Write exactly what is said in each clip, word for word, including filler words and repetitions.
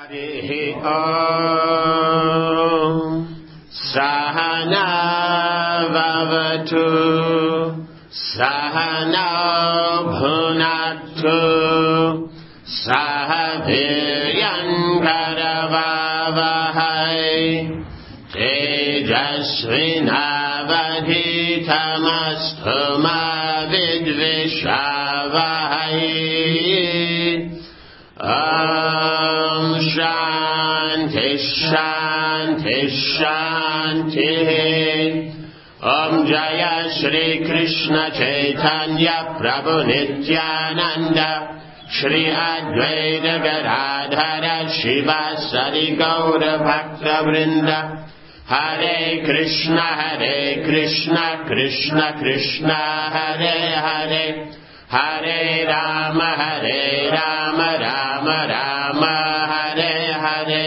Harihi Om Sahana Vavatu Sahana Bhunatu Sahaviryan Karavavahai Tejasvinavadhitamastu ma vidvishavahai. Om Shanti Shanti Shanti. Om Jaya Shri Krishna Chaitanya Prabhu Nityananda Shri Advaita Gadadhara Shivasari Gaura Bhakta Vrinda. Hare Krishna Hare Krishna Krishna Krishna Hare Hare Hare Rama Hare Rama Rama Rama Hare Hare.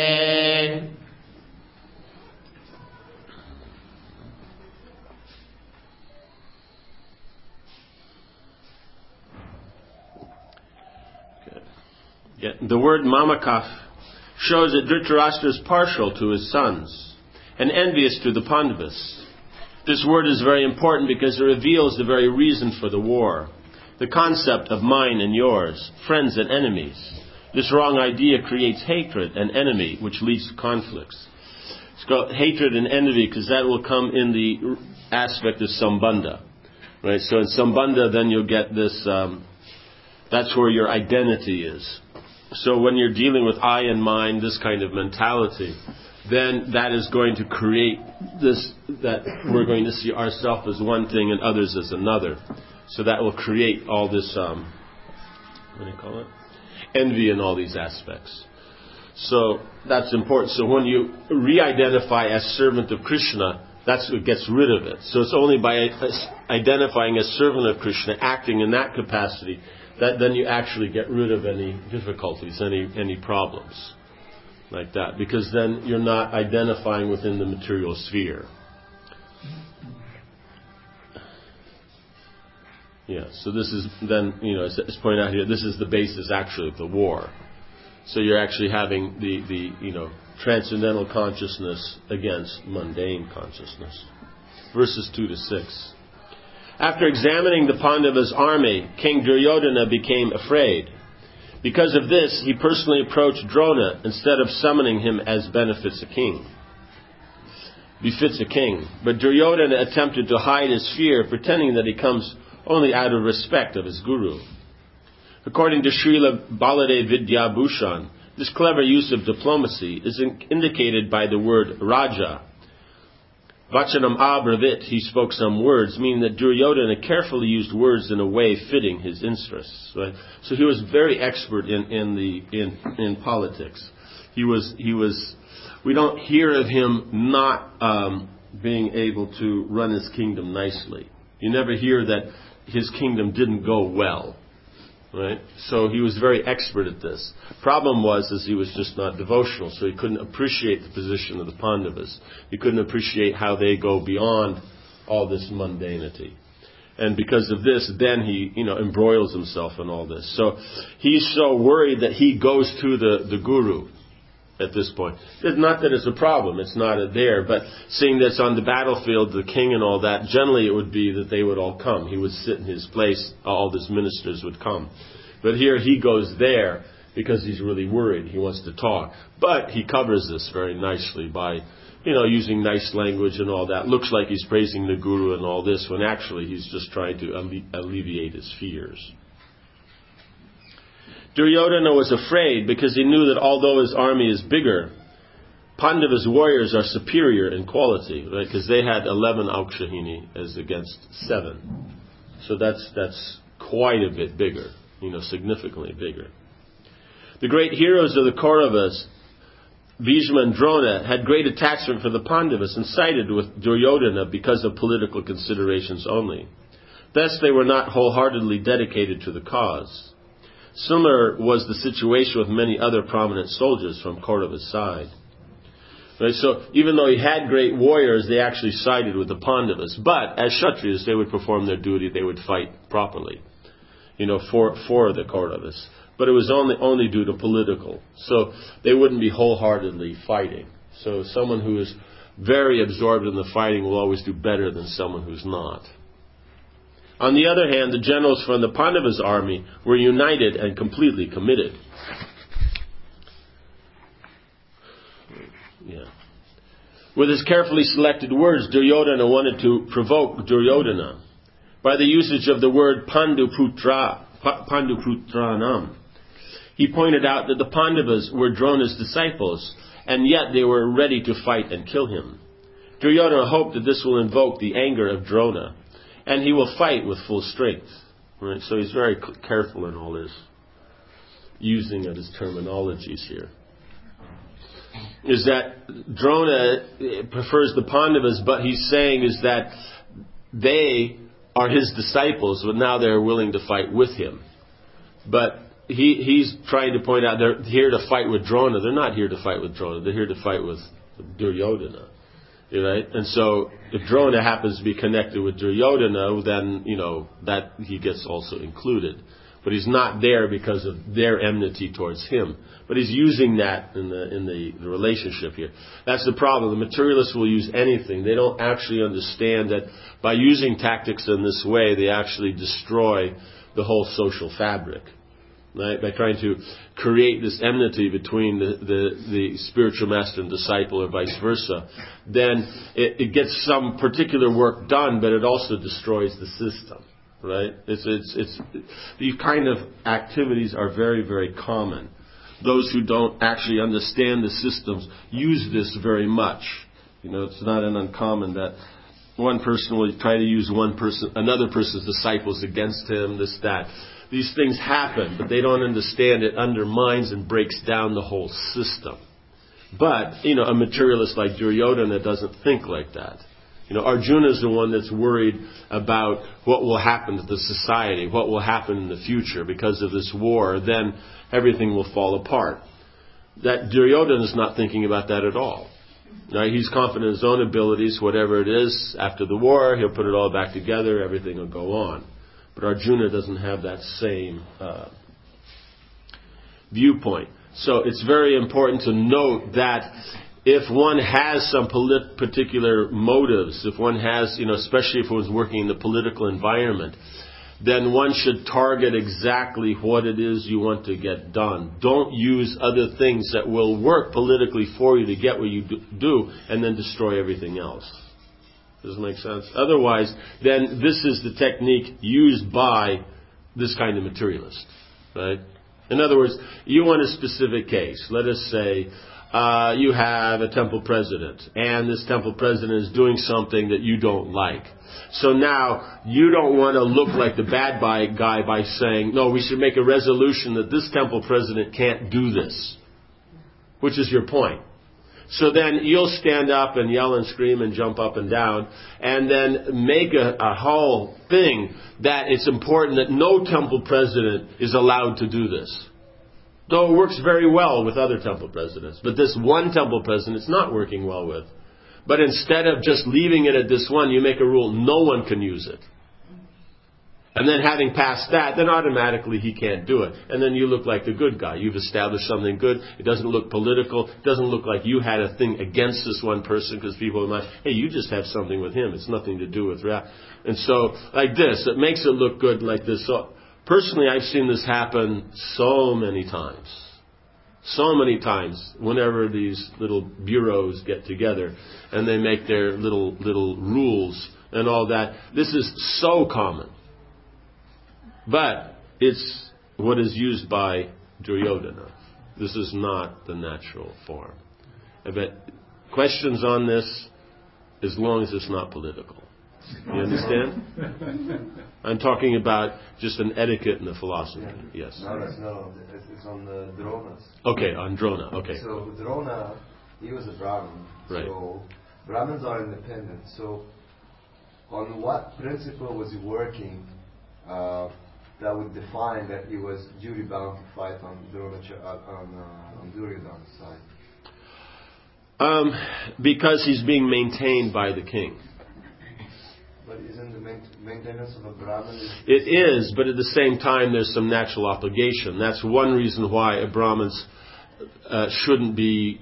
The word Mamakaf shows that Dhritarashtra is partial to his sons and envious to the Pandavas. This word is very important because it reveals the very reason for the war. The concept of mine and yours, friends and enemies. This wrong idea creates hatred and enemy, which leads to conflicts. It's called hatred and envy because that will come in the aspect of Sambandha. Right? So in Sambandha, then you'll get this, um, that's where your identity is. So when you're dealing with I and mine, this kind of mentality, then that is going to create this, that we're going to see ourselves as one thing and others as another. So that will create all this, um, what do you call it? Envy in all these aspects. So that's important. So when you re-identify as servant of Krishna, that's what gets rid of it. So it's only by identifying as servant of Krishna, acting in that capacity, that then you actually get rid of any difficulties, any any problems like that. Because then you're not identifying within the material sphere. Yeah, so this is then, you know, as pointed out here, this is the basis actually of the war. So you're actually having the, the you know, transcendental consciousness against mundane consciousness. Verses two to six. After examining the Pandavas' army, King Duryodhana became afraid. Because of this, he personally approached Drona instead of summoning him as benefits a king. Befits a king. But Duryodhana attempted to hide his fear, pretending that he comes only out of respect of his guru. According to Srila Baladev Vidyabhushan, this clever use of diplomacy is in- indicated by the word Raja. Vachanam abravit, he spoke some words, meaning that Duryodhana carefully used words in a way fitting his interests. Right? So he was very expert in, in the in, in politics. He was he was. We don't hear of him not um, being able to run his kingdom nicely. You never hear that his kingdom didn't go well. Right? So he was very expert at this. Problem was is he was just not devotional, so he couldn't appreciate the position of the Pandavas. He couldn't appreciate how they go beyond all this mundanity. And because of this, then he, you know, embroils himself in all this. So he's so worried that he goes to the, the guru at this point. It's not that it's a problem, it's not a there, but seeing that's on the battlefield, the king and all that, generally it would be that they would all come. He would sit in his place, all his ministers would come. But here he goes there because he's really worried. He wants to talk. But he covers this very nicely by, you know, using nice language and all that. Looks like he's praising the guru and all this, when actually he's just trying to alle- alleviate his fears. Duryodhana was afraid because he knew that although his army is bigger, Pandava's warriors are superior in quality, right? Because they had eleven Aukshahini as against seven. So that's that's quite a bit bigger, you know, significantly bigger. The great heroes of the Kauravas, Bhishma and Drona, had great attachment for the Pandavas and sided with Duryodhana because of political considerations only. Thus they were not wholeheartedly dedicated to the cause. Similar was the situation with many other prominent soldiers from Kaurava's side. Right, so even though he had great warriors, they actually sided with the Pandavas. But as Kshatriyas, they would perform their duty, they would fight properly, you know, for, for the Kauravas. But but it was only only due to political. So they wouldn't be wholeheartedly fighting. So someone who is very absorbed in the fighting will always do better than someone who's not. On the other hand, the generals from the Pandavas' army were united and completely committed. Yeah. With his carefully selected words, Duryodhana wanted to provoke Duryodhana by the usage of the word Panduputra, Panduputranam. He pointed out that the Pandavas were Drona's disciples, and yet they were ready to fight and kill him. Duryodhana hoped that this will invoke the anger of Drona, and he will fight with full strength. Right? So he's very careful in all his using of his terminologies here. Is that Drona prefers the Pandavas, but he's saying is that they are his disciples, but now they're willing to fight with him. But he he's trying to point out they're here to fight with Drona. They're not here to fight with Drona. They're here to fight with Duryodhana. Right? And so if Drona happens to be connected with Duryodhana, then, you know, that he gets also included. But he's not there because of their enmity towards him. But he's using that in the in the, the relationship here. That's the problem. The materialists will use anything. They don't actually understand that by using tactics in this way, they actually destroy the whole social fabric. Right? By trying to create this enmity between the, the, the spiritual master and disciple, or vice versa, then it, it gets some particular work done, but it also destroys the system. Right? It's, it's, it's, these kind of activities are very, very common. Those who don't actually understand the systems use this very much. You know, it's not an uncommon that one person will try to use one person, another person's disciples against him, this, that. These things happen, but they don't understand it undermines and breaks down the whole system. But, you know, a materialist like Duryodhana doesn't think like that. You know, Arjuna is the one that's worried about what will happen to the society, what will happen in the future because of this war. Then everything will fall apart. That Duryodhana is not thinking about that at all. Now, he's confident in his own abilities, whatever it is. After the war, he'll put it all back together. Everything will go on. But Arjuna doesn't have that same uh, viewpoint. So it's very important to note that if one has some polit- particular motives, if one has, you know, especially if one's working in the political environment, then one should target exactly what it is you want to get done. Don't use other things that will work politically for you to get what you do and then destroy everything else. Does it make sense? Otherwise, then this is the technique used by this kind of materialist. Right? In other words, you want a specific case. Let us say uh, you have a temple president, and this temple president is doing something that you don't like. So now, you don't want to look like the bad guy by saying, no, we should make a resolution that this temple president can't do this. Which is your point. So then you'll stand up and yell and scream and jump up and down and then make a, a whole thing that it's important that no temple president is allowed to do this. Though it works very well with other temple presidents. But this one temple president it's not working well with. But instead of just leaving it at this one, you make a rule no one can use it. And then having passed that, then automatically he can't do it. And then you look like the good guy. You've established something good. It doesn't look political. It doesn't look like you had a thing against this one person because people might, hey, you just have something with him. It's nothing to do with that. And so, like this, it makes it look good like this. So, personally, I've seen this happen so many times. So many times whenever these little bureaus get together and they make their little little rules and all that. This is so common. But it's what is used by Duryodhana. This is not the natural form. But questions on this, as long as it's not political. You understand? I'm talking about just an etiquette in the philosophy. Yes. No, no, no. It's, it's on the Dronas. Okay, on Drona. Okay. So Drona, he was a Brahmin. Right. So Brahmins are independent. So on what principle was he working? Uh, that would define that he was duty bound to fight on Drona, on uh, on Duryodhana's side. Um, because he's being maintained by the king. But isn't the main, maintenance of a Brahmin... Is, it is, but at the same time there's some natural obligation. That's one reason why a Brahmins uh, shouldn't be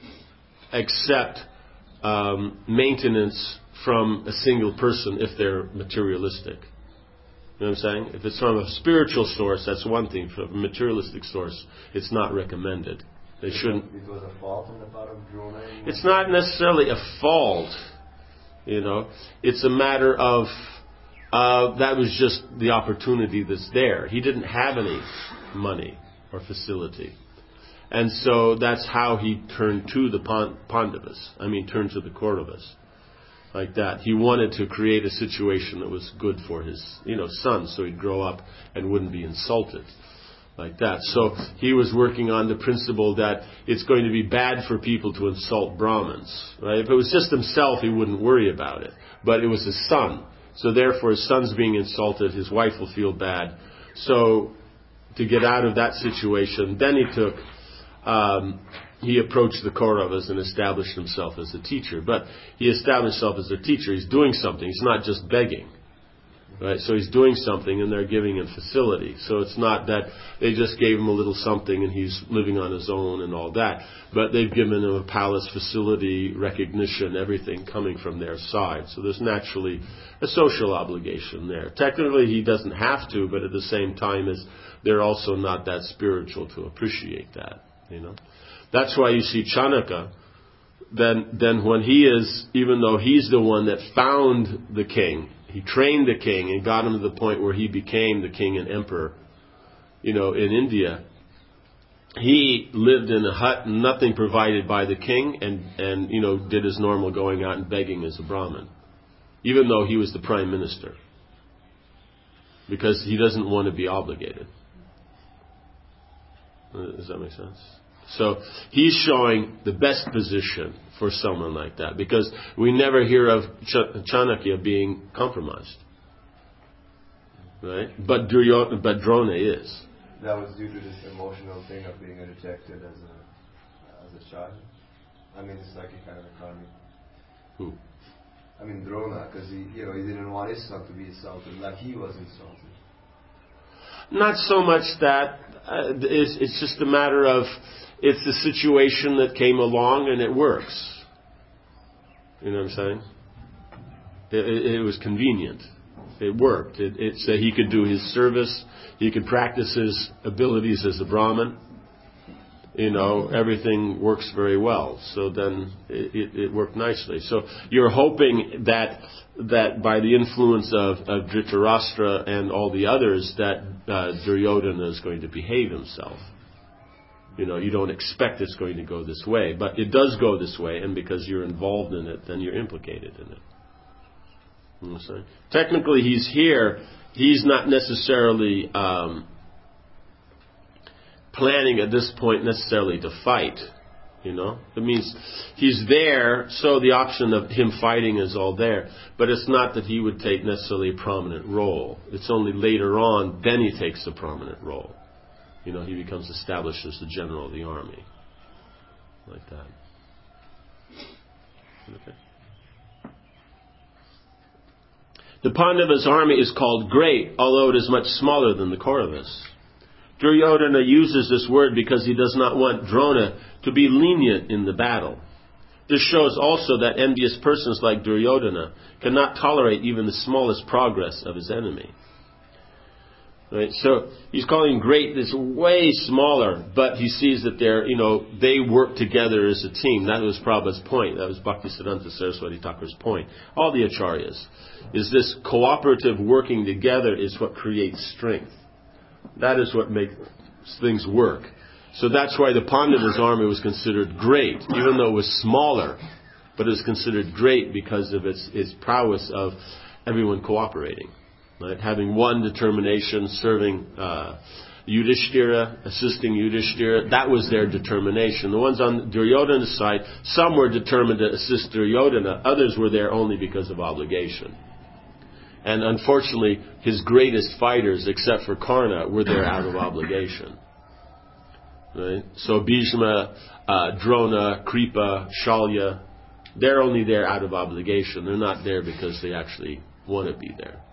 accept um, maintenance from a single person if they're materialistic. You know what I'm saying? If it's from a spiritual source, that's one thing. From a materialistic source, it's not recommended. They shouldn't... It was a fault on the part of Drona? It's not necessarily a fault. You know, it's a matter of uh, that was just the opportunity that's there. He didn't have any money or facility, and so that's how he turned to the Pandavas. I mean, turned to the Kauravas, like that. He wanted to create a situation that was good for his, you know, son, so he'd grow up and wouldn't be insulted. Like that. So he was working on the principle that it's going to be bad for people to insult Brahmins. Right? If it was just himself, he wouldn't worry about it. But it was his son. So therefore his son's being insulted, his wife will feel bad. So to get out of that situation, then he took, um, he approached the Kauravas and established himself as a teacher. But he established himself as a teacher. He's doing something. He's not just begging. Right, so he's doing something and they're giving him facility. So it's not that they just gave him a little something and he's living on his own and all that. But they've given him a palace, facility, recognition, everything coming from their side. So there's naturally a social obligation there. Technically he doesn't have to, but at the same time is they're also not that spiritual to appreciate that. You know, that's why you see Chanaka. Then, then when he is, even though he's the one that found the king, he trained the king and got him to the point where he became the king and emperor, you know, in India. He lived in a hut, nothing provided by the king, and, and, you know, did his normal going out and begging as a Brahmin, even though he was the prime minister, because he doesn't want to be obligated. Does that make sense? So he's showing the best position for someone like that, because we never hear of Ch- Chanakya being compromised, right? But Duryodhana, but Drona is. That was due to this emotional thing of being rejected as a as a child. I mean, it's like a kind of a karmic. Who? I mean, Drona, because he, you know, he didn't want his son to be insulted like he was insulted. Not so much that. Uh, it's, it's just a matter of, it's the situation that came along and it works. You know what I'm saying? It, it, it was convenient. It worked. It, it's uh, he could do his service. He could practice his abilities as a Brahmin. You know, everything works very well. So then it, it, it worked nicely. So you're hoping that that by the influence of, of Dhritarashtra and all the others, that uh, Duryodhana is going to behave himself. You know, you don't expect it's going to go this way, but it does go this way, and because you're involved in it, then you're implicated in it. You know what I'm saying? Technically, he's here. He's not necessarily um, planning at this point necessarily to fight. You know, it means he's there, so the option of him fighting is all there. But it's not that he would take necessarily a prominent role. It's only later on, then he takes a prominent role. You know, he becomes established as the general of the army. Like that. Okay. The Pandavas' army is called great, although it is much smaller than the Kauravas. Duryodhana uses this word because he does not want Drona to be lenient in the battle. This shows also that envious persons like Duryodhana cannot tolerate even the smallest progress of his enemy. Right? So he's calling great this way smaller, but he sees that they're, you know, they work together as a team. That was Prabhupada's point. That was Bhaktisiddhanta Saraswati Thakur's point. All the acharyas is this cooperative working together is what creates strength. That is what makes things work. So that's why the Pandavas' army was considered great, even though it was smaller, but it was considered great because of its its prowess of everyone cooperating. Right? Having one determination, serving uh, Yudhishthira, assisting Yudhishthira, that was their determination. The ones on Duryodhana's side, some were determined to assist Duryodhana, others were there only because of obligation. And unfortunately, his greatest fighters, except for Karna, were there out of obligation. Right? So Bhishma, uh, Drona, Kripa, Shalya, they're only there out of obligation. They're not there because they actually want to be there.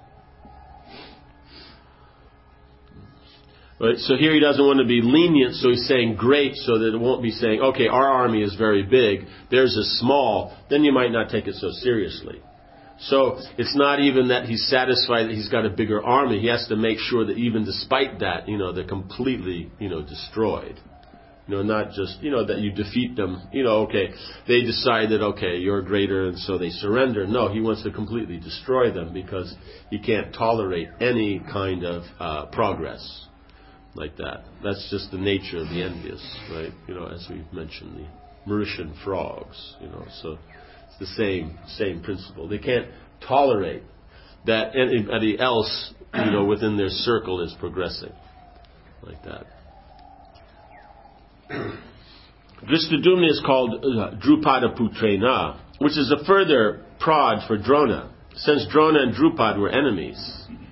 Right? So here he doesn't want to be lenient, so he's saying great, so that it won't be saying, okay, our army is very big, theirs is small, then you might not take it so seriously. So it's not even that he's satisfied that he's got a bigger army. He has to make sure that even despite that, you know, they're completely, you know, destroyed. You know, not just, you know, that you defeat them. You know, okay, they decide that, okay, you're greater, and so they surrender. No, he wants to completely destroy them because he can't tolerate any kind of uh, progress like that. That's just the nature of the envious, right? You know, as we've mentioned, the Mauritian frogs, you know, so it's the same same principle. They can't tolerate that anybody else, you know, within their circle is progressing like that. Dristadumna is called uh, Drupada Putrena, which is a further prod for Drona, since Drona and Drupad were enemies.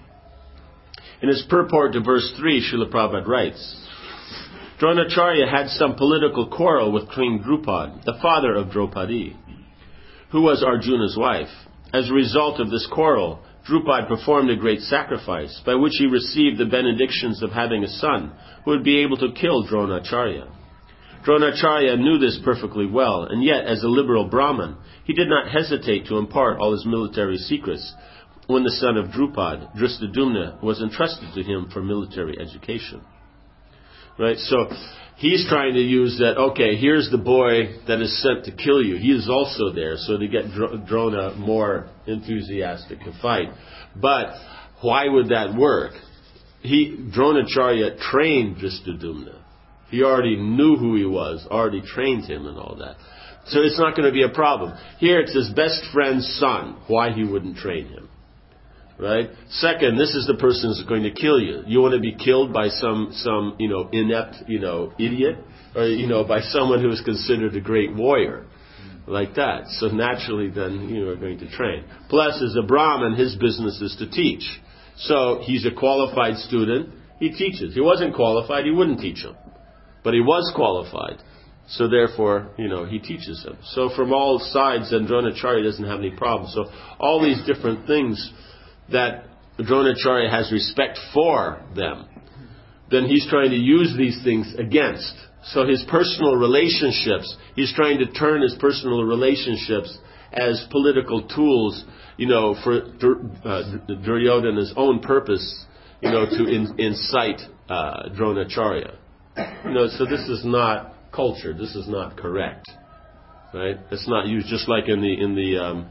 In his purport to verse three, Srila Prabhupada writes, Dronacharya had some political quarrel with King Drupad, the father of Draupadi, who was Arjuna's wife. As a result of this quarrel, Drupad performed a great sacrifice, by which he received the benedictions of having a son who would be able to kill Dronacharya. Dronacharya knew this perfectly well, and yet, as a liberal Brahmin, he did not hesitate to impart all his military secrets when the son of Drupad, Dristadumna, was entrusted to him for military education. Right? So, he's trying to use that, okay, here's the boy that is sent to kill you. He is also there, so to get Drona more enthusiastic to fight. But, why would that work? He, Dronacharya trained Dristadumna. He already knew who he was, already trained him and all that. So it's not going to be a problem. Here it's his best friend's son. Why he wouldn't train him. Right? Second, this is the person who's going to kill you. You want to be killed by some, some, you know, inept, you know, idiot? Or, you know, by someone who is considered a great warrior. Like that. So naturally then you are going to train. Plus, as a Brahmin, his business is to teach. So he's a qualified student. He teaches. He wasn't qualified, he wouldn't teach him. But he was qualified. So therefore, you know, he teaches him. So from all sides, then Dronacharya doesn't have any problem. So all these different things that Dronacharya has respect for them, then he's trying to use these things against. So his personal relationships, he's trying to turn his personal relationships as political tools, you know, for uh, Duryodhana's own purpose, you know, to in, incite uh, Dronacharya. You know, so this is not culture. This is not correct, right? It's not used just like in the in the um,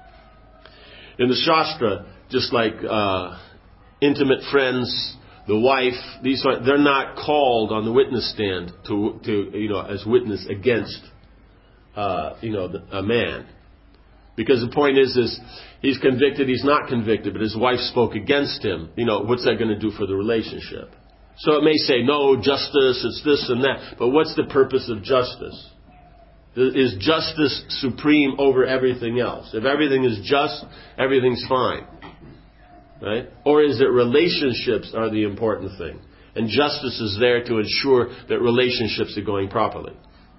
in the Shastra, just like uh, intimate friends, the wife. These are they're not called on the witness stand to to you know as witness against uh, you know the, a man, because the point is is he's convicted, he's not convicted, but his wife spoke against him. You know, what's that going to do for the relationship? So it may say, no, justice, it's this and that. But what's the purpose of justice? Is justice supreme over everything else? If everything is just, everything's fine. Right? Or is it relationships are the important thing? And justice is there to ensure that relationships are going properly.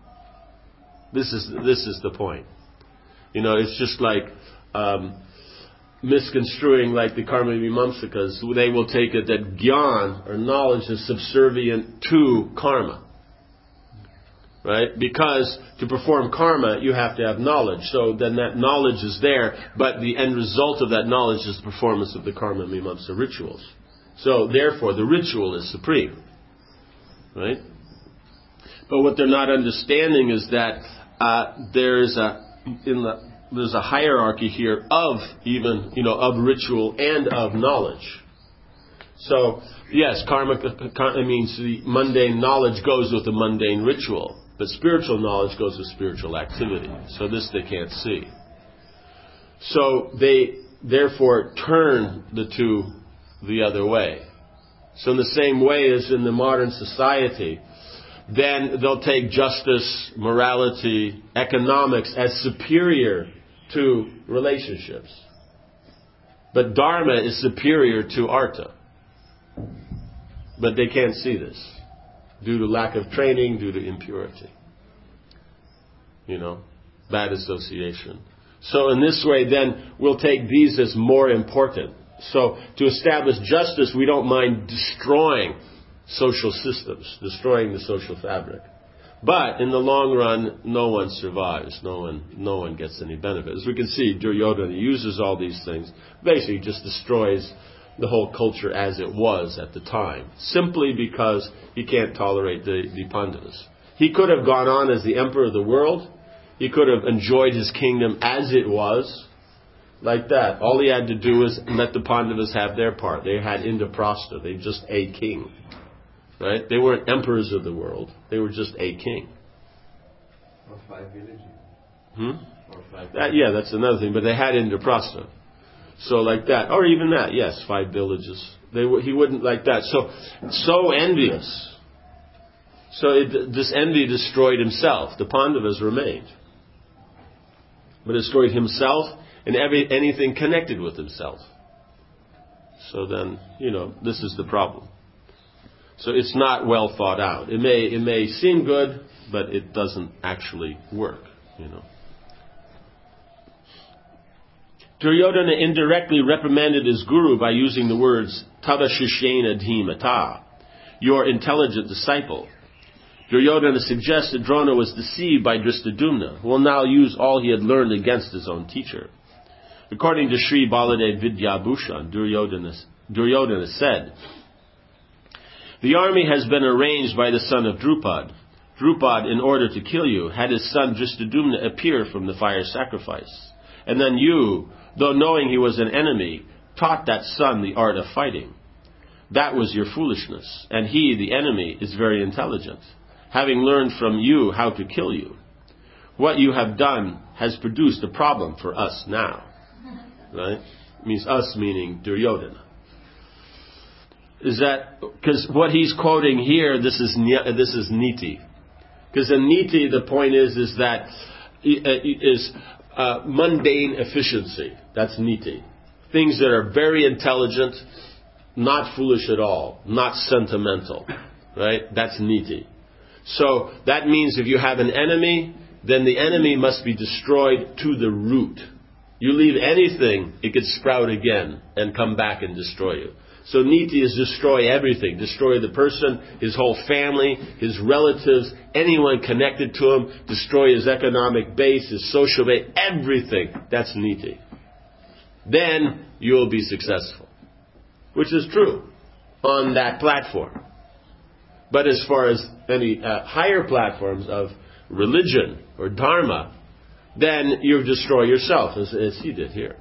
This is this is the point. You know, it's just like um, misconstruing like the Karma Mimamsakas. They will take it that Gyan, or knowledge, is subservient to karma. Right? Because to perform karma, you have to have knowledge. So then that knowledge is there, but the end result of that knowledge is the performance of the Karma Mimamsa rituals. So therefore, the ritual is supreme. Right? But what they're not understanding is that uh, there's a in the there's a hierarchy here of even, you know, of ritual and of knowledge. So, yes, karma, karma means the mundane knowledge goes with the mundane ritual, but spiritual knowledge goes with spiritual activity. So this they can't see. So they therefore turn the two the other way. So in the same way as in the modern society, then they'll take justice, morality, economics as superior to relationships. But dharma is superior to artha. But they can't see this due to lack of training, due to impurity. You know, bad association. So in this way, then, we'll take these as more important. So to establish justice, we don't mind destroying social systems, destroying the social fabric. But in the long run, no one survives. No one, no one gets any benefit. As we can see, Duryodhana uses all these things, basically just destroys the whole culture as it was at the time, simply because he can't tolerate the, the Pandavas. He could have gone on as the emperor of the world. He could have enjoyed his kingdom as it was, like that. All he had to do was let the Pandavas have their part. They had Indraprastha. They were just a king. Right? They weren't emperors of the world. They were just a king. Or five villages. Hmm? Or five that, yeah, that's another thing. But they had Indraprastha. So like that. Or even that, yes, five villages. They He wouldn't like that. So, so envious. So it, this envy destroyed himself. The Pandavas remained. But destroyed himself and every anything connected with himself. So then, you know, this is the problem. So it's not well thought out. It may it may seem good, but it doesn't actually work, you know. Duryodhana indirectly reprimanded his guru by using the words Tada Shishyena Dhimata, your intelligent disciple. Duryodhana suggests that Drona was deceived by Dristadumna, who will now use all he had learned against his own teacher. According to Sri Baladev Vidyabhushan, Duryodhana, Duryodhana said, "The army has been arranged by the son of Drupad. Drupad, in order to kill you, had his son Dristadumna appear from the fire sacrifice. And then you, though knowing he was an enemy, taught that son the art of fighting. That was your foolishness, and he, the enemy, is very intelligent, having learned from you how to kill you. What you have done has produced a problem for us now." Right? It means us, meaning Duryodhana. Is that, because what he's quoting here, this is this is niti. Because in niti, the point is, is that is uh, mundane efficiency. That's niti. Things that are very intelligent, not foolish at all, not sentimental. Right? That's niti. So that means if you have an enemy, then the enemy must be destroyed to the root. You leave anything, it could sprout again and come back and destroy you. So niti is destroy everything. Destroy the person, his whole family, his relatives, anyone connected to him. Destroy his economic base, his social base, everything. That's niti. Then you will be successful. Which is true on that platform. But as far as any uh, higher platforms of religion or dharma, then you destroy yourself, as, as he did here.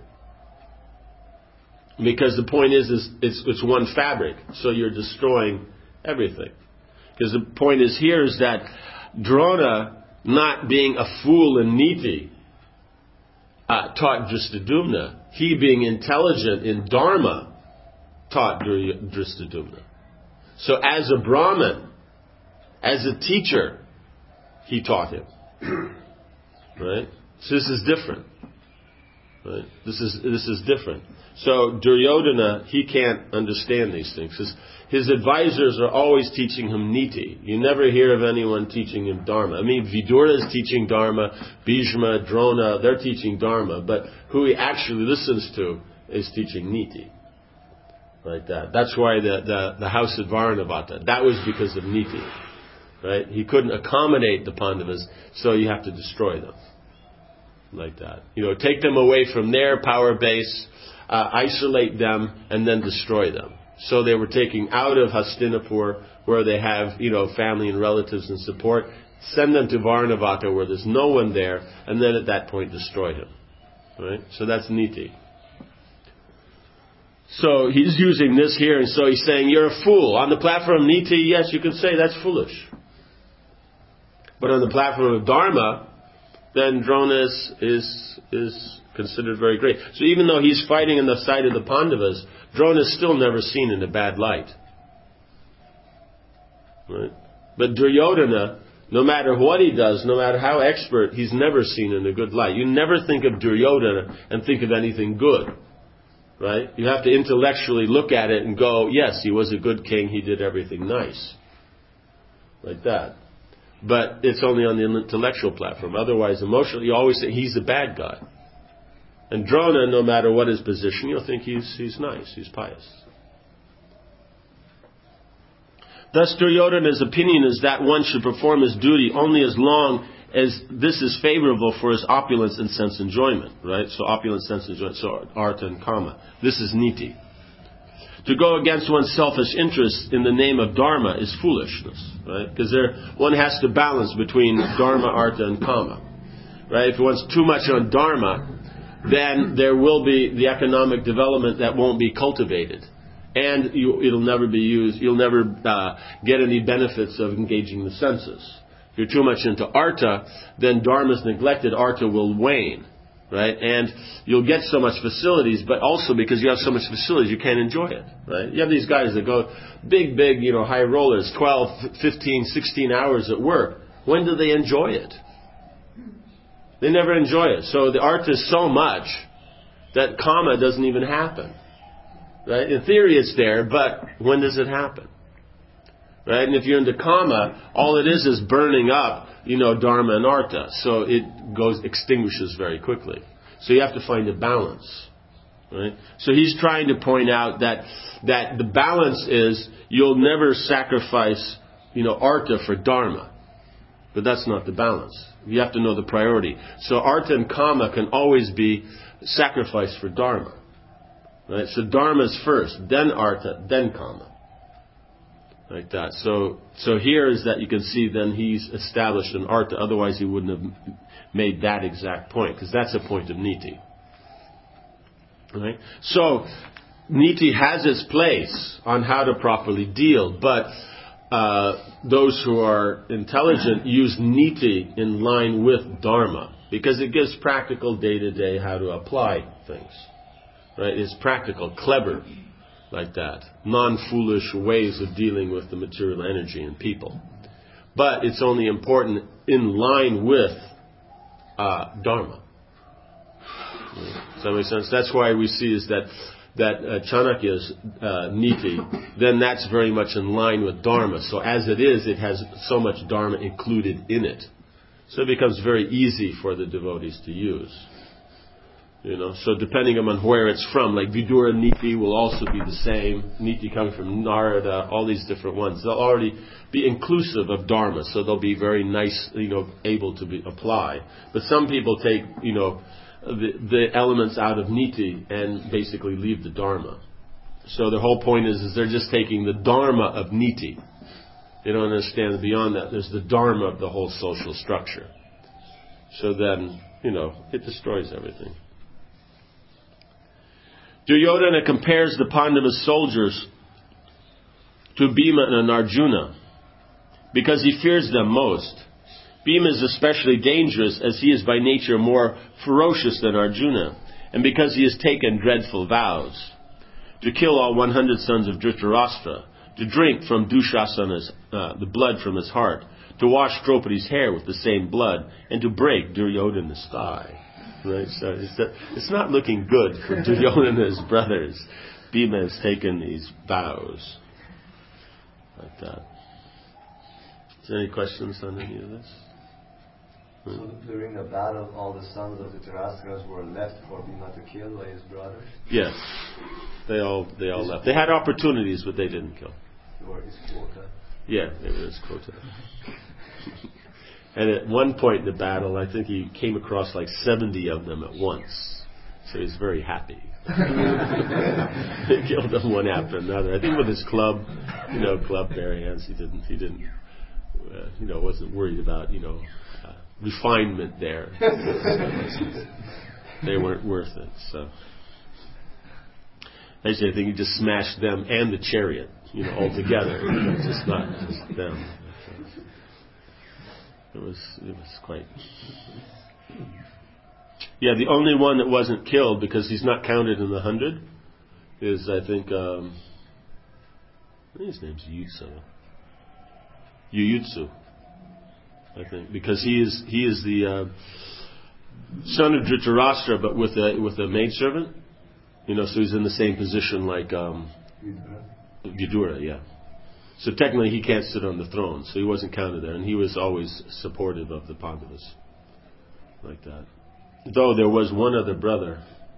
Because the point is, is it's, it's one fabric, so you're destroying everything. Because the point is here is that Drona, not being a fool in niti, uh, taught Dristadumna. He, being intelligent in dharma, taught Dristadumna. So as a Brahmin, as a teacher, he taught him. Right? So this is different. Right? This is this is different. So Duryodhana, he can't understand these things. His, his advisors are always teaching him niti. You never hear of anyone teaching him dharma. I mean, Vidura is teaching dharma, Bhishma, Drona, they're teaching dharma, but who he actually listens to is teaching niti. Like that. That's why the, the, the house of Varnavata, that was because of niti. Right? He couldn't accommodate the Pandavas, so you have to destroy them. Like that. You know, take them away from their power base, uh, isolate them, and then destroy them. So they were taking out of Hastinapur, where they have, you know, family and relatives and support, send them to Varnavata, where there's no one there, and then at that point destroy him. Right? So that's niti. So he's using this here, and so he's saying, you're a fool. On the platform of niti, yes, you can say that's foolish. But on the platform of dharma, then Drona is, is, is considered very great. So even though he's fighting on the side of the Pandavas, Drona is still never seen in a bad light. Right? But Duryodhana, no matter what he does, no matter how expert, he's never seen in a good light. You never think of Duryodhana and think of anything good. Right? You have to intellectually look at it and go, yes, he was a good king, he did everything nice. Like that. But it's only on the intellectual platform. Otherwise, emotionally, you always say he's a bad guy. And Drona, no matter what his position, you'll think he's he's nice, he's pious. Thus, Duryodhana's opinion is that one should perform his duty only as long as this is favorable for his opulence and sense enjoyment, right? So opulence, sense enjoyment, so artha and kama. This is niti. To go against one's selfish interests in the name of dharma is foolishness, right? Because there, one has to balance between dharma, artha, and kama, right? If one's too much on dharma, then there will be the economic development that won't be cultivated. And you, it'll never be used, you'll never uh, get any benefits of engaging the senses. If you're too much into artha, then dharma is neglected, artha will wane, right? And you'll get so much facilities, but also because you have so much facilities, you can't enjoy it, right? You have these guys that go big, big, you know, high rollers, twelve, fifteen, sixteen hours at work. When do they enjoy it? They never enjoy it. So the artha is so much that kama doesn't even happen. Right? In theory it's there, but when does it happen? Right? And if you're into kama, all it is is burning up, you know, dharma and artha. So it goes, extinguishes very quickly. So you have to find a balance. Right? So he's trying to point out that, that the balance is you'll never sacrifice, you know, artha for dharma. But that's not the balance. You have to know the priority. So artha and kama can always be sacrificed for dharma. Right? So dharma is first, then artha, then kama. Like that. So so here is that you can see then he's established an artha, otherwise he wouldn't have made that exact point, because that's a point of niti. Right? So niti has its place on how to properly deal, but uh, those who are intelligent use niti in line with dharma, because it gives practical day-to-day how to apply things. Right? It's practical, clever, like that. Non-foolish ways of dealing with the material energy and people. But it's only important in line with uh, dharma. Right? Does that make sense? That's why we see is that that uh, Chanakya's uh, niti, then that's very much in line with dharma. So as it is, it has so much dharma included in it. So it becomes very easy for the devotees to use. You know, so depending on where it's from, like Vidura Niti will also be the same. Niti coming from Narada, all these different ones. They'll already be inclusive of Dharma, so they'll be very nice, you know, able to be applied. But some people take, you know, the, the elements out of Niti and basically leave the Dharma. So the whole point is, is they're just taking the Dharma of Niti. They don't understand that beyond that there's the Dharma of the whole social structure. So then, you know, it destroys everything. Duryodhana compares the Pandava soldiers to Bhima and Arjuna because he fears them most. Bhima is especially dangerous as he is by nature more ferocious than Arjuna, and because he has taken dreadful vows to kill all one hundred sons of Dhritarashtra, to drink from Dushasana's, uh, the blood from his heart, to wash Draupadi's hair with the same blood, and to break Duryodhana's thigh. Right, so it's, that, it's not looking good for Duryodhana and his brothers. Bhima has taken these vows like that. Is there any questions on any of this? So hmm? during the battle, all the sons of the Dhritarashtra were left for Bhima to kill by his brothers? Yes, they all they all left. They had opportunities, but they didn't kill. They were his quota. Yeah, they were his quota. And at one point in the battle, I think he came across like seventy of them at once. So he was very happy. He killed them one after another. I think with his club, you know, club bare hands, he didn't, he didn't, uh, you know, wasn't worried about, you know, uh, refinement there. They weren't worth it. So actually, I think he just smashed them and the chariot, you know, all together. Just not just them. It was it was quite... Yeah, the only one that wasn't killed, because he's not counted in the hundred, is, I think, um, I think his name's Yutsu. Yuyutsu, I think, because he is he is the uh, son of Dhritarashtra, but with a with a maidservant. You know, so he's in the same position like um, Vidura, yeah. So technically he can't sit on the throne, so he wasn't counted there, and he was always supportive of the Pandavas, like that. Though there was one other brother,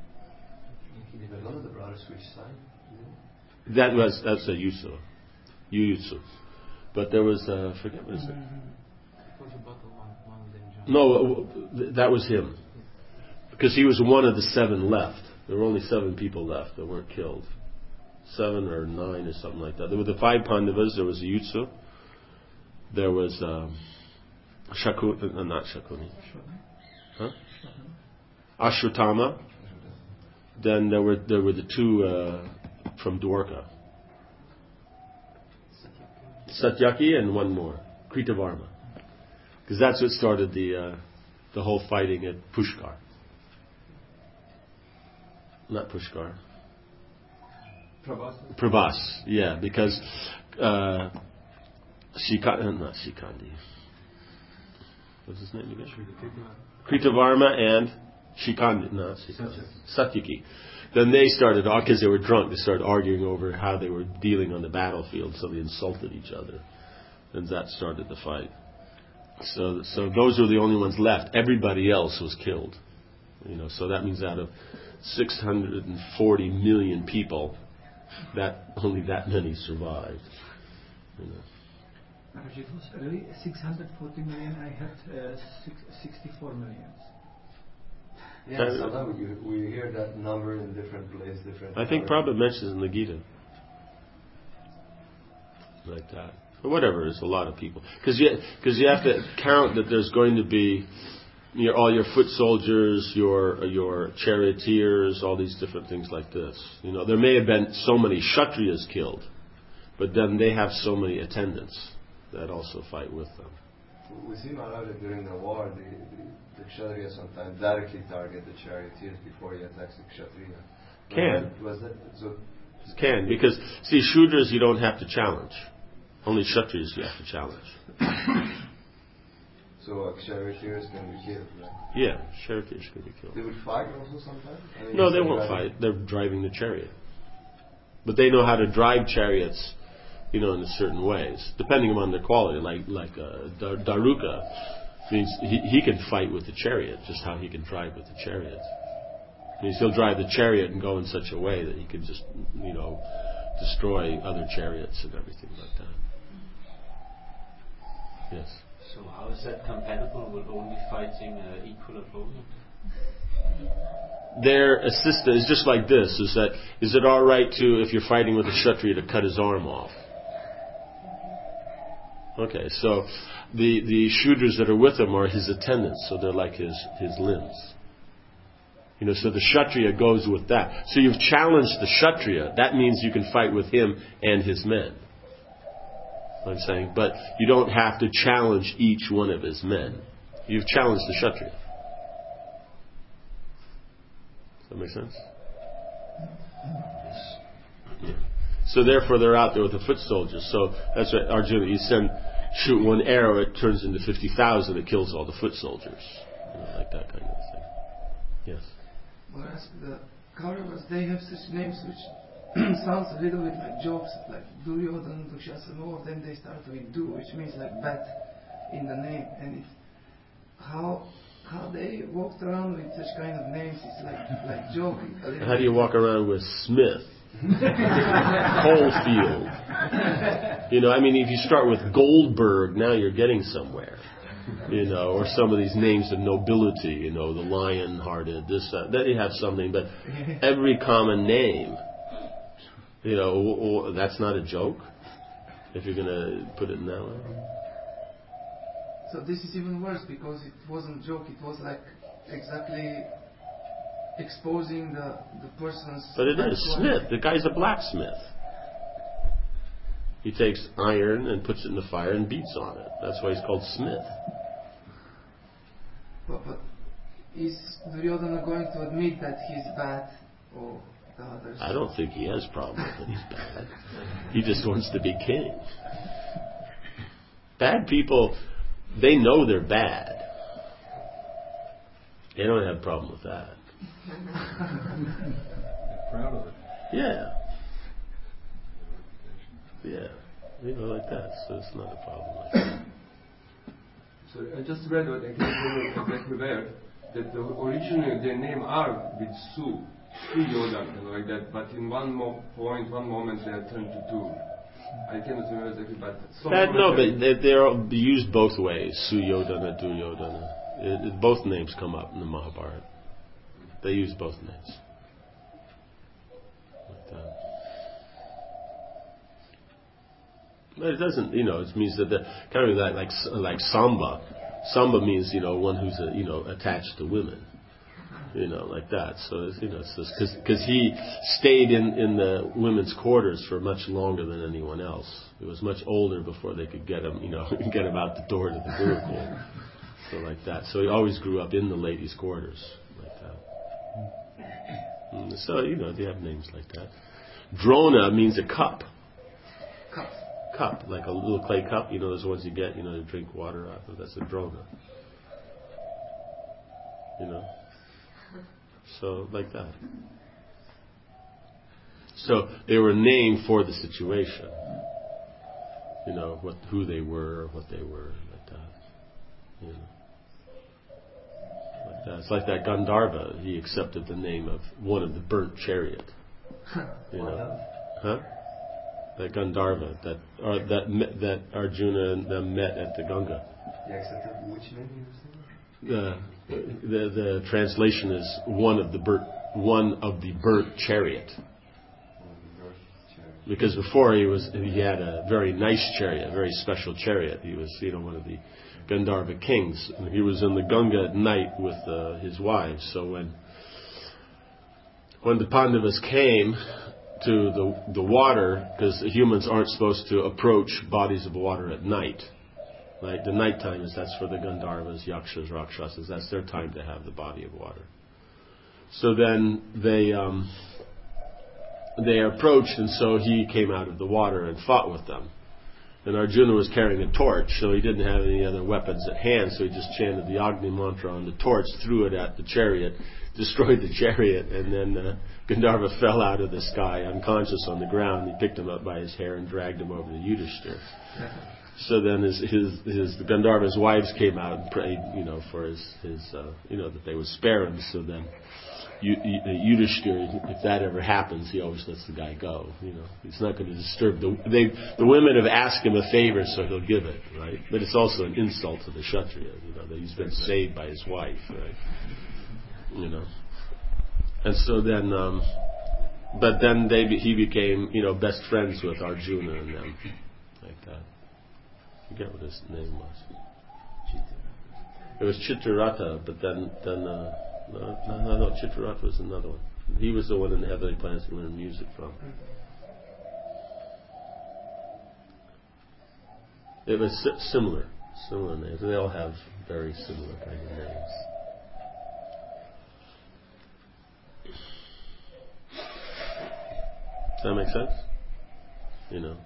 But none of the brothers switched side. That was that's a Yuso, Yuyutsu. But there was uh, I forget what is it. It was a battle one, one of them jumped. No, th- that was him, because he was one of the seven left. There were only seven people left that weren't killed, seven or nine or something like that. There were the five Pandavas. There was Yutsu. There was um, Shakuni, uh, not Shakuni, huh? Ashwatthama. Then there were there were the two uh, from Dwarka, Satyaki, and one more, Kritavarma, because that's what started the uh, the whole fighting at Pushkar. Not Pushkar. Prabhas. Prabhas, yeah, because uh, Shika, uh, not Shikandi. What's his name again? Kritavarma and Shikandi, no, Shikandi. Satyaki. Then they started, because they were drunk, they started arguing over how they were dealing on the battlefield, so they insulted each other. And that started the fight. So, so those were the only ones left. Everybody else was killed. You know, so that means out of six hundred forty million people, that only that many survived. You know. Maharaj, it was really six hundred forty million. I had uh, six, sixty-four million. Yeah, Uh, sometimes we, we hear that number in different places, different. I think Prabhupada mentions in the Gita. Like that. But whatever, there's a lot of people. Because you, cause you have to count that there's going to be your, all your foot soldiers, your your charioteers, all these different things like this. You know, there may have been so many Kshatriyas killed, but then they have so many attendants that also fight with them. We see Maharaj during the war, the, the, the Kshatriya sometimes directly target the charioteers before he attacks the Kshatriya. Can. Was that, so Can, because, see, Shudras you don't have to challenge. Only Kshatriyas you have to challenge. So uh, charioteers can be killed, right? Yeah, charioteers can be killed. They would fight also sometimes? I mean, No, they some won't driving- fight. They're driving the chariot. But they know how to drive chariots, you know, in a certain ways, depending on their quality. Like like uh, Dar- Daruka means he, he can fight with the chariot, just how he can drive with the chariot. Means he'll drive the chariot and go in such a way that he can just, you know, destroy other chariots and everything like that. Yes. So how is that compatible with only fighting uh, equal opponent? Their assistant is just like this, is that, is it alright to, if you're fighting with a Kshatriya, to cut his arm off? Okay, so the, the Shudras that are with him are his attendants, so they're like his, his limbs. You know, so the Kshatriya goes with that. So you've challenged the Kshatriya, that means you can fight with him and his men. I'm saying, but you don't have to challenge each one of his men. You've challenged the Kshatriya. Does that make sense? Yeah. So therefore they're out there with the foot soldiers. So that's right, Arjuna, you send, shoot one arrow, it turns into fifty thousand, it kills all the foot soldiers. You know, like that kind of thing. Yes? Whereas the Kauravas, they have such names which sounds a little bit like jokes, like Duryodhana, Dushasana, then they start with Du, which means like bad in the name. And it's how how they walked around with such kind of names, it's like like joking. A little How do you bit. walk around with Smith? Coalfield. You know, I mean, if you start with Goldberg, now you're getting somewhere. You know, or some of these names of nobility, you know, the lion-hearted, this, that. Then you have something, but every common name, you know, or, or, that's not a joke, if you're going to put it in that way. So this is even worse because it wasn't a joke, it was like exactly exposing the, the person's... But it is Smith. The guy's a blacksmith. He takes iron and puts it in the fire and beats on it. That's why he's called Smith. But, but is Duryodhana going to admit that he's bad or the others? I don't think he has a problem with that he's bad. He just wants to be king. Bad people, they know they're bad. They don't have a problem with that. They're proud of it. Yeah. Yeah. You know, like that. So it's not a problem like that. So I just read what exactly, exactly where that the originally their name are with Su, Suyodan, like that. But in one mo- point, one moment, they are turned to two. I cannot remember exactly, but so That, no, but they, they're used both ways. Suyodhana, Duryodhana. It, it, both names come up in the Mahabharata. They use both names. Like that. But it doesn't, you know, it means that the kind of like like like Samba. Samba means, you know, one who's, uh, you know, attached to women. You know, like that. So, it's, you know, because because he stayed in, in the women's quarters for much longer than anyone else. He was much older before they could get him, you know, get him out the door to the Gurukul. So like that. So he always grew up in the ladies' quarters, like that. And so, you know, they have names like that. Drona means a cup. Cup. Cup, like a little clay cup. You know, those ones you get, you know, to drink water out of. That's a drona. You know. So, like that. So, they were named for the situation. You know, what, who they were, what they were, like that. You know. Like that. It's like that Gandharva. He accepted the name of one of the burnt chariot. You know. Huh? That Gandharva, that or that met, that Arjuna and them met at the Ganga. He accepted which name you were saying? The, the the translation is one of the burnt one of the burnt chariot. Because before he was he had a very nice chariot, a very special chariot. He was, you know, one of the Gandharva kings. And he was in the Ganga at night with uh, his wives. So when when the Pandavas came to the the water, because humans aren't supposed to approach bodies of water at night. Right? The nighttime is that's for the Gandharvas, Yakshas, Rakshasas. That's their time to have the body of water. So then they um, they approached, and so he came out of the water and fought with them. And Arjuna was carrying a torch, so he didn't have any other weapons at hand, so he just chanted the Agni mantra on the torch, threw it at the chariot, destroyed the chariot, and then uh, Gandharva fell out of the sky unconscious on the ground. He picked him up by his hair and dragged him over to Yudhishthira. So then his his, his the Gandharva's wives came out and prayed, you know, for his his uh, you know, that they would spare him. So then Yudhishthira, if that ever happens, he always lets the guy go. You know, he's not going to disturb the they the women have asked him a favor, so he'll give it, right? But it's also an insult to the Kshatriya, you know, that he's been saved by his wife, right? You know, and so then, um, but then they he became, you know, best friends with Arjuna and them, like that. I forget what his name was. It was Chitraratha, but then then uh, no, no, no, no, Chitraratha was another one. He was the one in the Heavenly Planets he learned music from. It was si- similar, similar names. They all have very similar kind of names. Does that make sense? You know.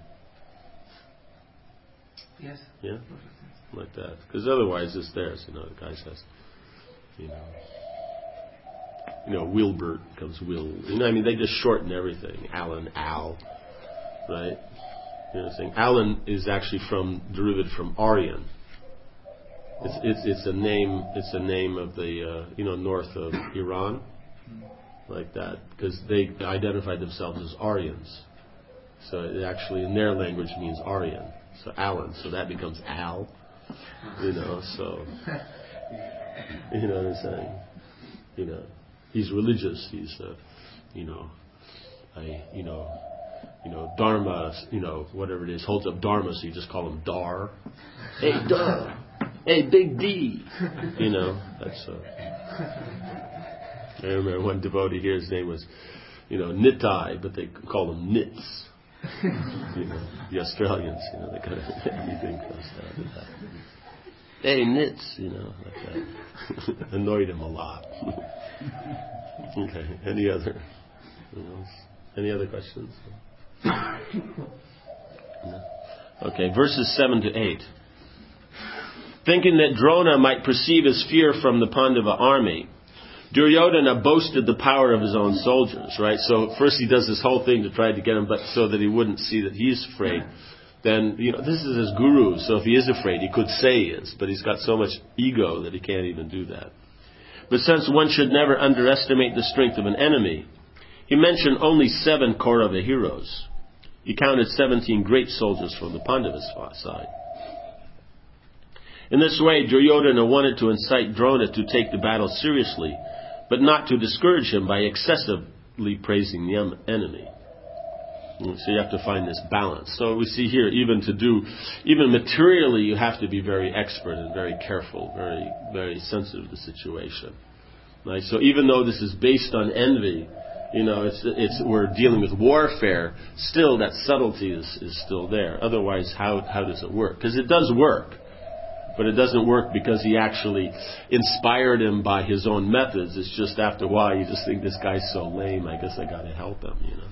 Yes. Yeah? Like that. Because otherwise it's theirs, you know, the guy says, you know, you know, Wilbert becomes Will. You know, I mean, they just shorten everything. Alan, Al, right? You know what I'm saying? Alan is actually from, derived from Aryan. It's, it's, it's a name, it's a name of the, uh, you know, north of Iran. Like that. Because they identified themselves as Aryans. So it actually, in their language, means Aryan. So Alan, so that becomes Al, you know, so, you know what I'm saying, you know, he's religious, he's, uh, you know, I, you know, you know, Dharma, you know, whatever it is, holds up Dharma, so you just call him Dar, hey, Dar, hey, Big D, you know, that's, uh, I remember one devotee here, his name was, you know, Nitai, but they called him Nits. You know, the Australians, you know, they kind of everything comes down to that. Hey, Nits, you know, like that. Annoyed him a lot. Okay, any other? You know, any other questions? No? Okay, verses seven to eight. Thinking that Drona might perceive his fear from the Pandava army, Duryodhana boasted the power of his own soldiers, right? So first he does this whole thing to try to get him, but so that he wouldn't see that he's afraid. Then, you know, this is his guru, so if he is afraid, he could say he is, but he's got so much ego that he can't even do that. But since one should never underestimate the strength of an enemy, he mentioned only seven Kaurava heroes. He counted seventeen great soldiers from the Pandavas' side. In this way, Duryodhana wanted to incite Drona to take the battle seriously, but not to discourage him by excessively praising the em- enemy. So you have to find this balance. So we see here, even to do, even materially, you have to be very expert and very careful, very, very sensitive to the situation. Right? So even though this is based on envy, you know, it's it's we're dealing with warfare. Still, that subtlety is, is still there. Otherwise, how how does it work? Because it does work, but it doesn't work because he actually inspired him by his own methods. It's just after a while you just think, this guy's so lame. I guess I got to help him. You know.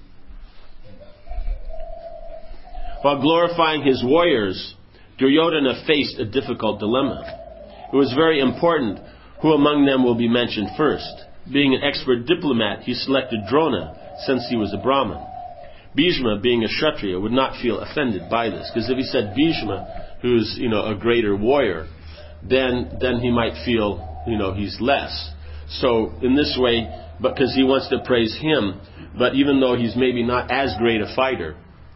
While glorifying his warriors, Duryodhana faced a difficult dilemma. It was very important who among them will be mentioned first. Being an expert diplomat, he selected Drona, since he was a Brahmin. Bhishma, being a Kshatriya, would not feel offended by this, because if he said Bhishma, who's, you know, a greater warrior, then then he might feel, you know, he's less. So in this way, because he wants to praise him, but even though he's maybe not as great a fighter,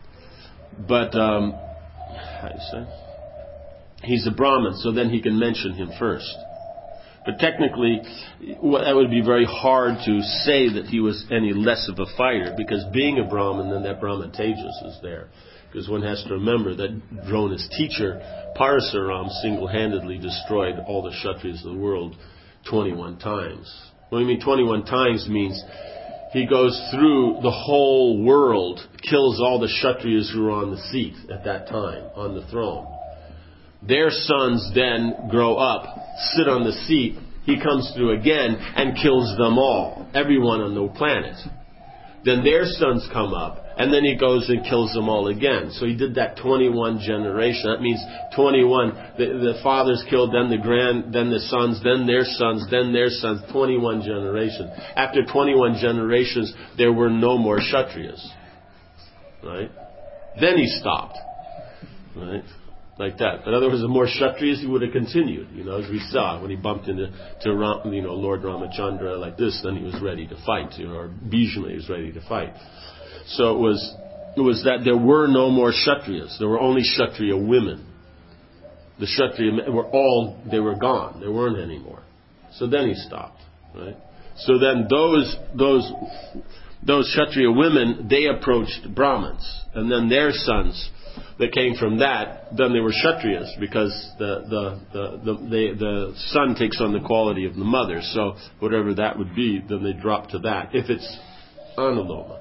but um, how do you say? He's a Brahmin, so then he can mention him first. But technically, well, that would be very hard to say that he was any less of a fighter, because being a Brahmin, then that Brahma Tejas is there. Because one has to remember that Drona's teacher, Parasuram, single-handedly destroyed all the Kshatriyas of the world twenty-one times. What I mean twenty-one times means he goes through the whole world, kills all the Kshatriyas who were on the seat at that time, on the throne. Their sons then grow up, sit on the seat. He comes through again and kills them all, everyone on the planet. Then their sons come up, and then he goes and kills them all again. So he did that twenty-one generation. That means twenty-one. The, the fathers killed, then the grand, then the sons, then their sons, then their sons. twenty-one generations. After twenty-one generations, there were no more Kshatriyas. Right? Then he stopped. Right? Like that. But otherwise, the more Kshatriyas, he would have continued. You know, as we saw when he bumped into to Ram, you know, Lord Ramachandra like this, then he was ready to fight. You know, or Bhishma, he was ready to fight. So it was it was that there were no more Kshatriyas. There were only Kshatriya women. The Kshatriya men were all they were gone. There weren't any more. So then he stopped. Right. So then those those those Kshatriya women, they approached Brahmins, and then their sons that came from that, then they were Kshatriyas, because the the the the, the the son takes on the quality of the mother. So whatever that would be, then they drop to that. If it's Anuloma,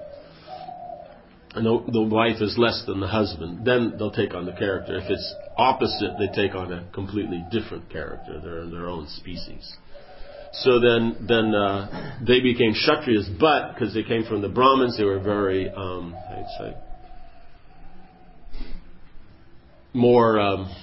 and the, the wife is less than the husband, then they'll take on the character. If it's opposite, they take on a completely different character. They're their own species. So then then uh, they became Kshatriyas, but because they came from the Brahmins, they were very um, how do you say? more, um,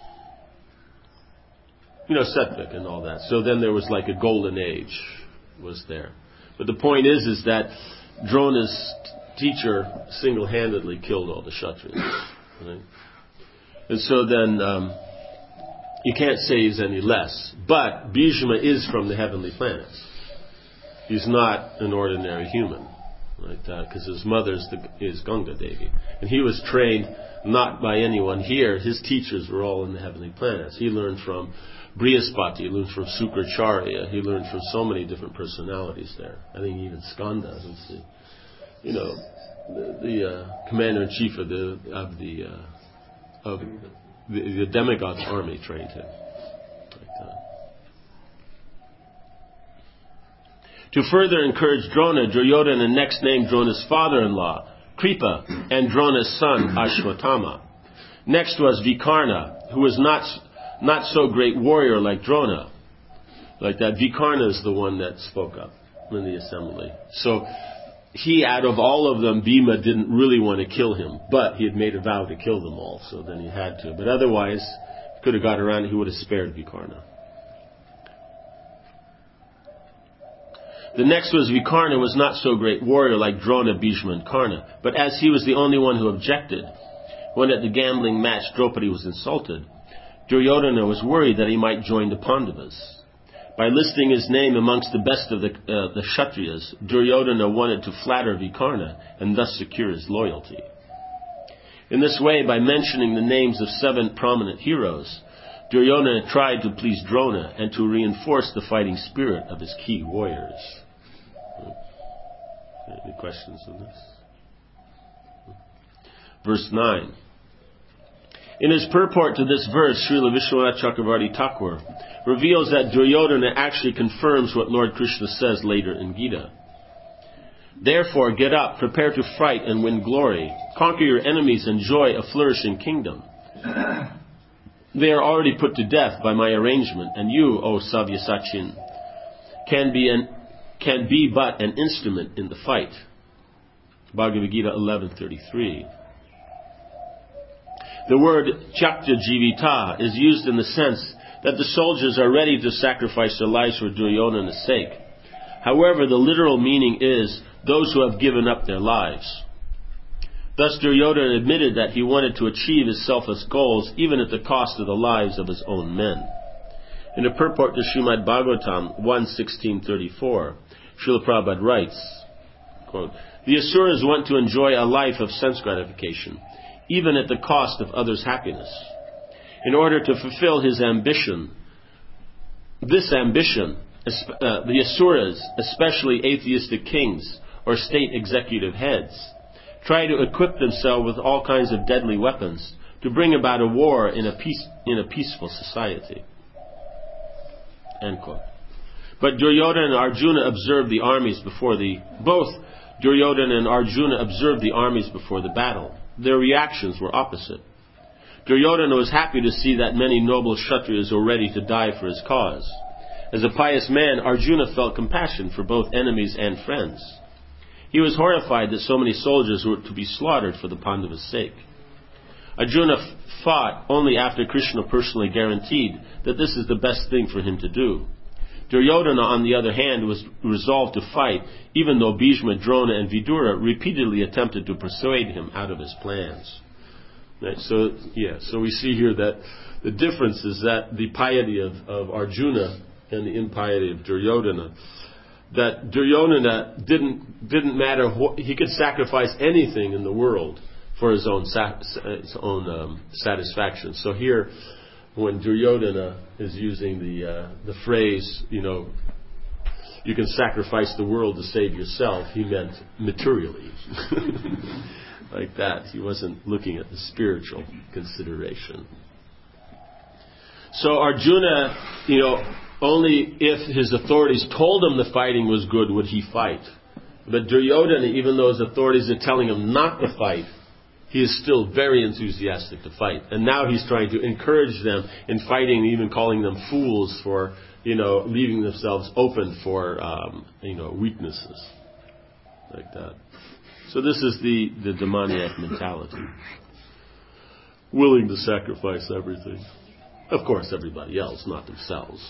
you know, sattvic and all that. So then there was like a golden age was there. But the point is, is that Drona's teacher single-handedly killed all the Kshatriyas. Right? And so then um, you can't say he's any less. But Bhishma is from the heavenly planets. He's not an ordinary human. Like that, because his mother's the, is Ganga Devi. And he was trained not by anyone here. His teachers were all in the heavenly planets. He learned from Brihaspati, he learned from Sukracharya, he learned from so many different personalities there. I think even Skanda, who's the, you know, the, the uh, commander-in-chief of the of the uh, of the, the demigod's army trained him. Like that. To further encourage Drona, Duryodhana next named Drona's father-in-law, Kripa, and Drona's son, Ashwatthama. Next was Vikarna, who was not not so great warrior like Drona. Like that, Vikarna is the one that spoke up in the assembly. So he, out of all of them, Bhima didn't really want to kill him, but he had made a vow to kill them all, so then he had to. But otherwise, he could have got around it, he would have spared Vikarna. The next was Vikarna, was not so great warrior like Drona, Bhishma, and Karna. But as he was the only one who objected, when at the gambling match Draupadi was insulted, Duryodhana was worried that he might join the Pandavas. By listing his name amongst the best of the, uh, the Kshatriyas, Duryodhana wanted to flatter Vikarna and thus secure his loyalty. In this way, by mentioning the names of seven prominent heroes, Duryodhana tried to please Drona and to reinforce the fighting spirit of his key warriors. Any questions on this? Verse nine. In his purport to this verse, Srila Vishwanath Chakravarti Thakur reveals that Duryodhana actually confirms what Lord Krishna says later in Gita. Therefore, get up, prepare to fight and win glory. Conquer your enemies, enjoy a flourishing kingdom. They are already put to death by my arrangement, and you, O Savyasachin, can be an, can be but an instrument in the fight. Bhagavad Gita eleven thirty-three. The word Chakta Jivita is used in the sense that the soldiers are ready to sacrifice their lives for Duryodhana's sake. However, the literal meaning is those who have given up their lives. Thus, Duryodhana admitted that he wanted to achieve his selfless goals even at the cost of the lives of his own men. In a purport to Srimad Bhagavatam one sixteen thirty-four, Srila Prabhupada writes, quote, the Asuras want to enjoy a life of sense gratification, even at the cost of others' happiness. In order to fulfill his ambition, this ambition, uh, the Asuras, especially atheistic kings or state executive heads, try to equip themselves with all kinds of deadly weapons to bring about a war in a peace, in a peaceful society. End quote. But Duryodhana and Arjuna observed the armies before the both Duryodhana and Arjuna observed the armies before the battle. Their reactions were opposite. Duryodhana was happy to see that many noble Kshatriyas were ready to die for his cause. As a pious man, Arjuna felt compassion for both enemies and friends. He was horrified that so many soldiers were to be slaughtered for the Pandavas' sake. Arjuna fought only after Krishna personally guaranteed that this is the best thing for him to do. Duryodhana, on the other hand, was resolved to fight, even though Bhishma, Drona, and Vidura repeatedly attempted to persuade him out of his plans. Right, so, yeah, so we see here that the difference is that the piety of, of Arjuna and the impiety of Duryodhana. That Duryodhana didn't didn't matter what, he could sacrifice anything in the world for his own sa- his own um, satisfaction. So here, when Duryodhana is using the uh, the phrase, you know, you can sacrifice the world to save yourself, he meant materially, like that. He wasn't looking at the spiritual consideration. So Arjuna, you know, only if his authorities told him the fighting was good would he fight. But Duryodhana, even though his authorities are telling him not to fight, he is still very enthusiastic to fight. And now he's trying to encourage them in fighting, even calling them fools for, you know, leaving themselves open for, um, you know, weaknesses. Like that. So this is the, the demoniac mentality. Willing to sacrifice everything. Of course, everybody else, not themselves.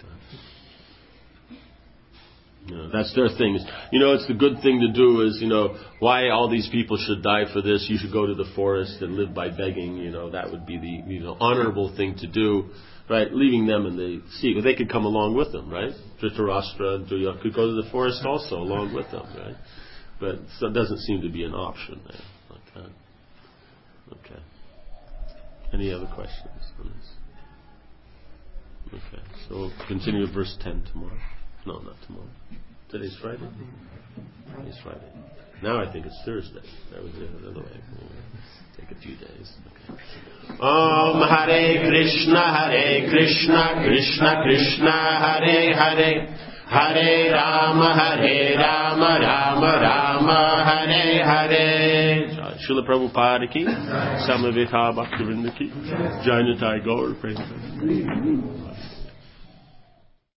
You know, that's their thing. You know, it's the good thing to do is, you know, why all these people should die for this. You should go to the forest and live by begging. You know, that would be the, you know, honorable thing to do, right? Leaving them in the sea. They could come along with them, right? Dhritarashtra and Duryodhana could go to the forest also along with them, right? But so it doesn't seem to be an option there. Okay. Okay. Any other questions on this? Okay, so we'll continue with verse ten tomorrow. No, not tomorrow. Today's Friday? Today's Friday. Now I think it's Thursday. That was the other way. Take a few days. Okay. Om Hare Krishna, Hare Krishna, Krishna Krishna, Hare Hare, Hare Rama, Hare Rama, Rama Rama, Hare Hare. Srila Prabhupada ki, Samaveta Bhaktivinoda ki, Jai Nitai Gaur Prabhupada.